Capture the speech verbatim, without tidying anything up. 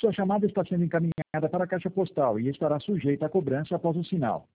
Sua chamada está sendo encaminhada para a caixa postal e estará sujeita a cobrança após o sinal.